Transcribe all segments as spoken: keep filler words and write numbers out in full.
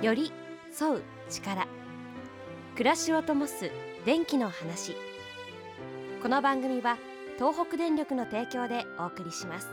より沿う力、暮らしを灯す電気の話。この番組は東北電力の提供でお送りします。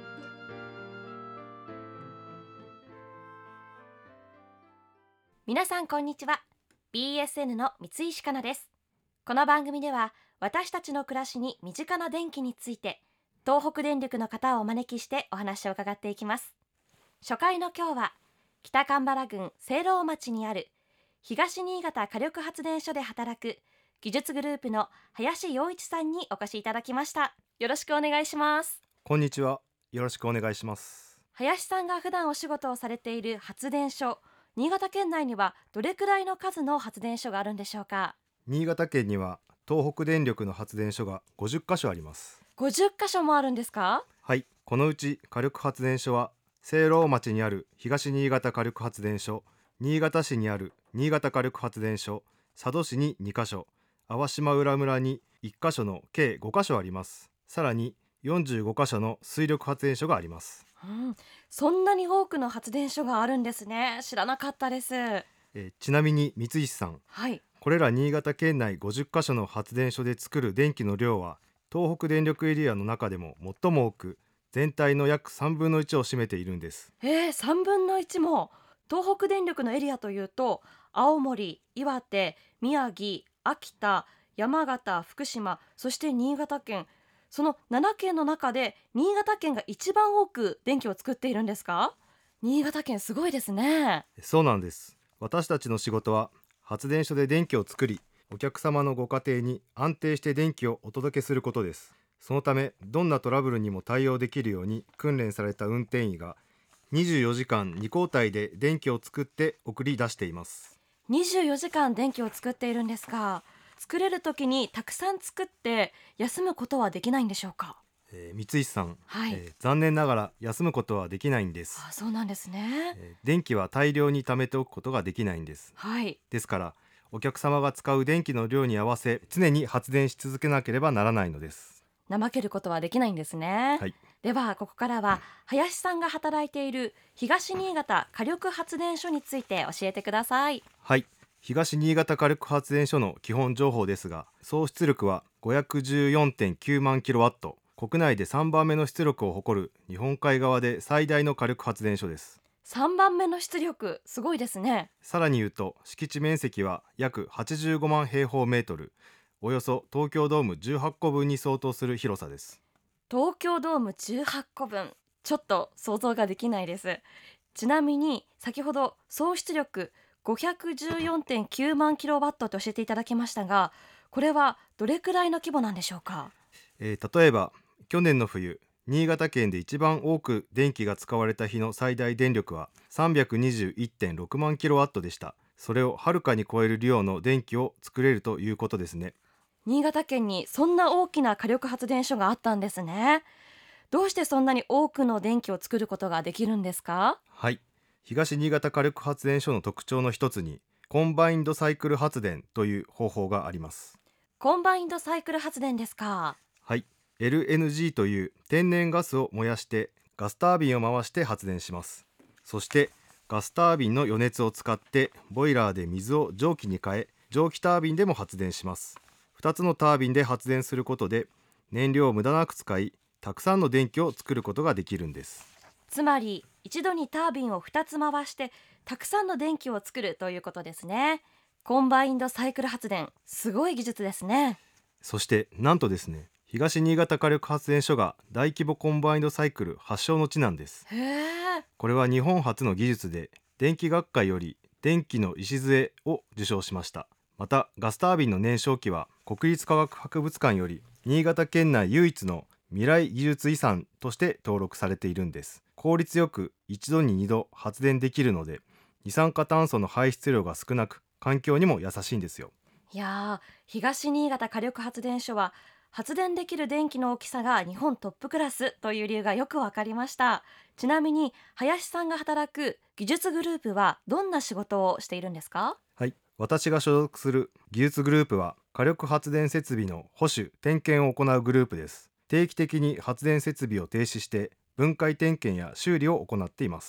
皆さんこんにちは。 ビーエスエヌ の三石かなです。この番組では私たちの暮らしに身近な電気について東北電力の方をお招きしてお話を伺っていきます。初回の今日は北蒲原郡聖籠町にある東新潟火力発電所で働く技術グループの林洋一さんにお越しいただきました。よろしくお願いします。 こんにちは。よろしくお願いします。 林さんが普段お仕事をされている発電所、新潟県内にはどれくらいの数の発電所があるんでしょうか？ 新潟県には東北電力の発電所がごじゅっかしょあります。 ごじゅっかしょもあるんですか？ はい、このうち火力発電所は聖籠町にある東新潟火力発電所、新潟市にある新潟火力発電所、佐渡市ににかしょ、粟島浦村にいっかしょの計ごかしょあります。さらによんじゅうごかしょの水力発電所があります。 うん、そんなに多くの発電所があるんですね。知らなかったです。 えーちなみに三石さん、 はい、 これら新潟県内ごじゅっかしょの発電所で作る電気の量は東北電力エリアの中でも最も多く、全体の約さんぶんのいちを占めているんです。 えー、さんぶんのいちも。東北電力のエリアというと青森、岩手、宮城、秋田、山形、福島、そして新潟県、そのななけんの中で新潟県が一番多く電気を作っているんですか？新潟県すごいですね。 そうなんです。私たちの仕事は発電所で電気を作り、お客様のご家庭に安定して電気をお届けすることです。そのためどんなトラブルにも対応できるように訓練された運転員がにじゅうよじかんに交代で電気を作って送り出しています。 にじゅうよじかん電気を作っているんですが、作れる時にたくさん作って休むことはできないんでしょうか？ えー三石さん、 はい、 えー残念ながら休むことはできないんです。 あ、そうなんですね。 えー電気は大量に貯めておくことができないんです。 はい、 ですからお客様が使う電気の量に合わせ常に発電し続けなければならないのです。 怠けることはできないんですね。 はい、 ではここからは林さんが働いている東新潟火力発電所について教えてください。 はい、東新潟火力発電所の基本情報ですが、総出力は ごひゃくじゅうよんてんきゅうまんキロワット、国内でさんばんめの出力を誇る日本海側で最大の火力発電所です。 さんばんめの出力、すごいですね。 さらに言うと敷地面積は約はちじゅうごまんへいほうメートル、およそ東京ドームじゅうはっこぶんに相当する広さです。 東京ドームじゅうはっこぶん、ちょっと想像ができないです。ちなみに先ほど総出力 ごひゃくじゅうよんてんきゅうまんキロワットと教えていただきましたが、これはどれくらいの規模なんでしょうか？ えー例えば去年の冬、新潟県で一番多く電気が使われた日の最大電力は さんびゃくにじゅういってんろくまんキロワットでした。それをはるかに超える量の電気を作れるということですね。 新潟県にそんな大きな火力発電所があったんですね。どうしてそんなに多くの電気を作ることができるんですか？ はい、東新潟火力発電所の特徴の一つにコンバインドサイクル発電という方法があります。 コンバインドサイクル発電ですか？ はい、エルエヌジー という天然ガスを燃やしてガスタービンを回して発電します。そしてガスタービンの余熱を使ってボイラーで水を蒸気に変え、蒸気タービンでも発電します。ふたつのタービンで発電することで燃料を無駄なく使い、たくさんの電気を作ることができるんです。 つまり一度にタービンをふたつ回してたくさんの電気を作るということですね。コンバインドサイクル発電、すごい技術ですね。 そしてなんとですね、東新潟火力発電所が大規模コンバインドサイクル発祥の地なんです。 へえ、 これは日本初の技術で電気学会より電気の礎を受賞しました。またガスタービンの燃焼機は国立科学博物館より新潟県内唯一の未来技術遺産として登録されているんです。効率よく一度ににど発電できるので二酸化炭素の排出量が少なく環境にも優しいんですよ。 いやー、東新潟火力発電所は発電できる電気の大きさが日本トップクラスという理由がよくわかりました。ちなみに林さんが働く技術グループはどんな仕事をしているんですか？ はい、私が所属する技術グループは火力発電設備の保守・点検を行うグループです。定期的に発電設備を停止して分解点検や修理を行っています。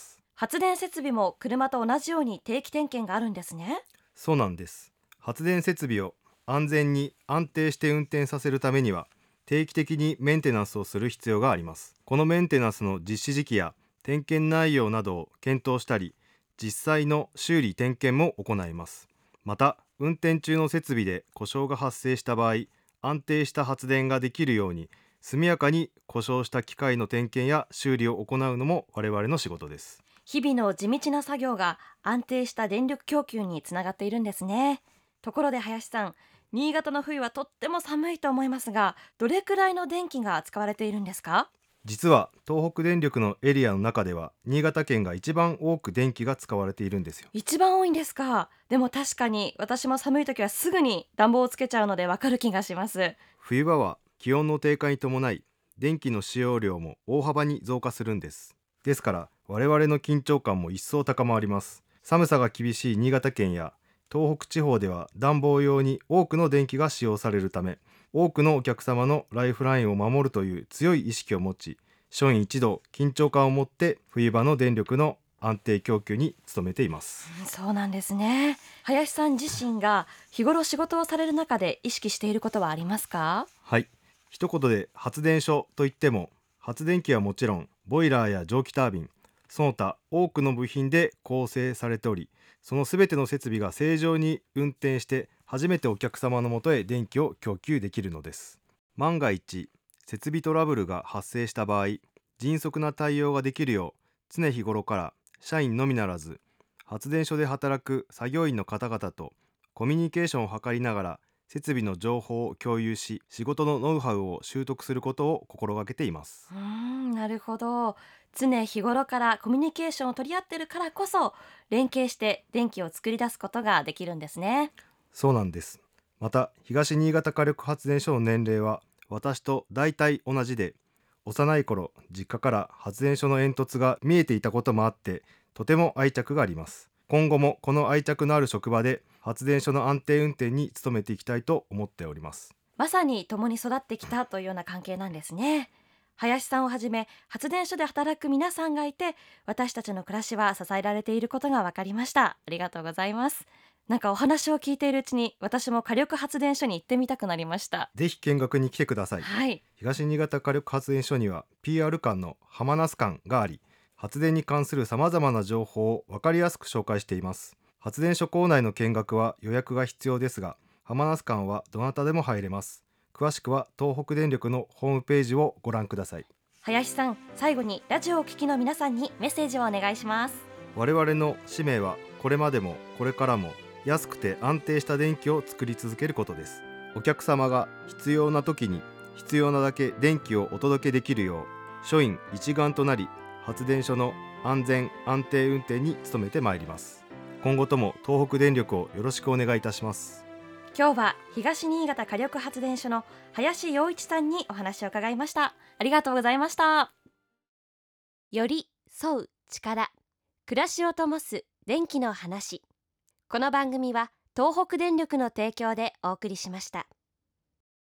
発電設備も車と同じように定期点検があるんですね。 そうなんです。発電設備を安全に安定して運転させるためには、定期的にメンテナンスをする必要があります。このメンテナンスの実施時期や点検内容などを検討したり、実際の修理点検も行います。また、運転中の設備で故障が発生した場合、安定した発電ができるように速やかに故障した機械の点検や修理を行うのも我々の仕事です。 日々の地道な作業が安定した電力供給につながっているんですね。ところで林さん、新潟の冬はとっても寒いと思いますが、どれくらいの電気が使われているんですか？ 実は東北電力のエリアの中では新潟県が一番多く電気が使われているんですよ。 一番多いんですか？でも確かに私も寒い時はすぐに暖房をつけちゃうのでわかる気がします。 冬場は気温の低下に伴い電気の使用量も大幅に増加するんです。ですから我々の緊張感も一層高まります。寒さが厳しい新潟県や東北地方では暖房用に多くの電気が使用されるため、多くのお客様のライフラインを守るという強い意識を持ち、諸員一同緊張感を持って冬場の電力の安定供給に努めています。 うん、そうなんですね。林さん自身が日頃仕事をされる中で意識していることはありますか？ はい、一言で発電所といっても、発電機はもちろんボイラーや蒸気タービン、その他多くの部品で構成されており、そのすべての設備が正常に運転して初めてお客様のもとへ電気を供給できるのです。万が一設備トラブルが発生した場合、迅速な対応ができるよう常日頃から社員のみならず発電所で働く作業員の方々とコミュニケーションを図りながら設備の情報を共有し、仕事のノウハウを習得することを心がけています。 うーん、なるほど。常日頃からコミュニケーションを取り合ってるからこそ連携して電気を作り出すことができるんですね。 そうなんです。また東新潟火力発電所の年齢は私と大体同じで、幼い頃実家から発電所の煙突が見えていたこともあって、とても愛着があります。今後もこの愛着のある職場で発電所の安定運転に努めていきたいと思っております。 まさに共に育ってきたというような関係なんですね。林さんをはじめ発電所で働く皆さんがいて、私たちの暮らしは支えられていることが分かりました。ありがとうございます。なんかお話を聞いているうちに私も火力発電所に行ってみたくなりました。 ぜひ見学に来てください。 はい。 東新潟火力発電所には ピーアール 館の浜那須館があり、発電に関するさまざまな情報を分かりやすく紹介しています。発電所構内の見学は予約が必要ですが、浜那須館はどなたでも入れます。詳しくは東北電力のホームページをご覧ください。 林さん、最後にラジオをお聞きの皆さんにメッセージをお願いします。 我々の使命はこれまでもこれからも安くて安定した電気を作り続けることです。お客様が必要な時に必要なだけ電気をお届けできるよう、諸員一丸となり発電所の安全安定運転に努めてまいります。今後とも東北電力をよろしくお願いいたします。 今日は東新潟火力発電所の林洋一さんにお話を伺いました。ありがとうございました。より沿う力、暮らしを灯す電気の話。この番組は東北電力の提供でお送りしました。